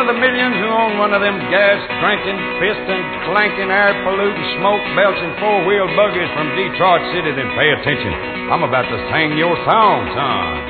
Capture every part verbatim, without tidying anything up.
of the millions who own one of them gas-drinking, fisting, clanking, air-polluting, smoke-belching four-wheel buggies from Detroit City, then pay attention. I'm about to sing your song, son.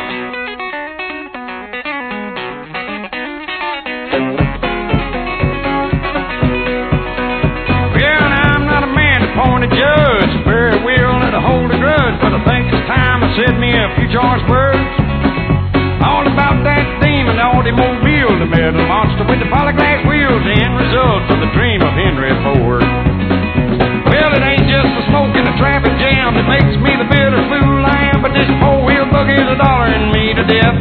A judge, very willing to hold a grudge, but I think it's time I said me a few choice words. All about that demon automobile, the metal monster with the polyglass wheels, the end result of the dream of Henry Ford. Well, it ain't just the smoke and the traffic jam that makes me the bitter fool I am, but this four-wheel buggy is a dollaring me to death.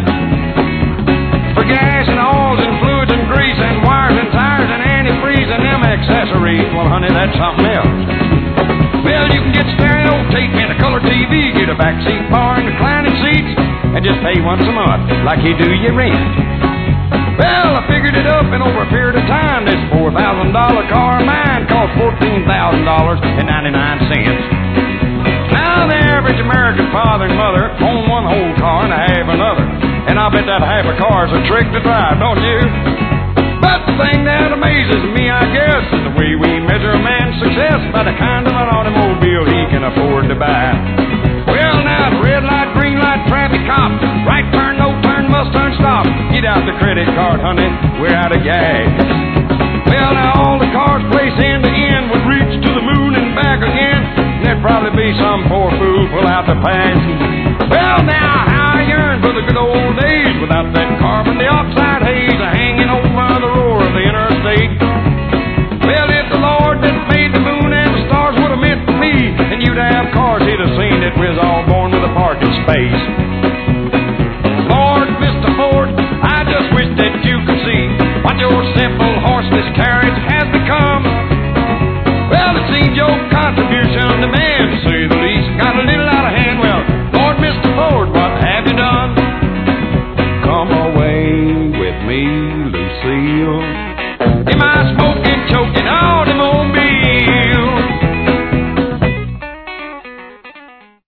For gas and oils and fluids and grease and wires and tires and antifreeze and them accessories, well, honey, that's something else. Well, you can get stereo tape and a color T V, get a backseat bar and reclining seats, and just pay once a month like you do your rent. Well, I figured it up, and over a period of time, this four thousand dollar car of mine cost fourteen thousand dollars and ninety-nine cents. Now, the average American father and mother own one whole car and a half another, and I bet that half a car is a trick to drive, don't you? But the thing that amazes me, I guess, is the way we measure a man's success by the kind of an automobile he can afford to buy. Well, now, the red light, green light, traffic cop, right turn, no turn, must turn, stop. Get out the credit card, honey, we're out of gas. Well, now, all the cars placed end to end would reach to the moon and back again, and there'd probably be some poor fool pull out the pass. Well, now, how I yearn for the good old days without that carbon dioxide haze hanging over the roar of the interstate. Well, if the Lord that made the moon and the stars would have meant for me, and you'd have cars, he'd have seen that we was all born with a parking space. Lord, Mister Ford, I just wish that you could see what your simple horseless carriage has become. Well, it seems your contribution to man, to say the least, got a little out of hand. Well, Lord, Mister Ford, what have you done? Come away with me, Lucille. Am I smoking, choking, automobile?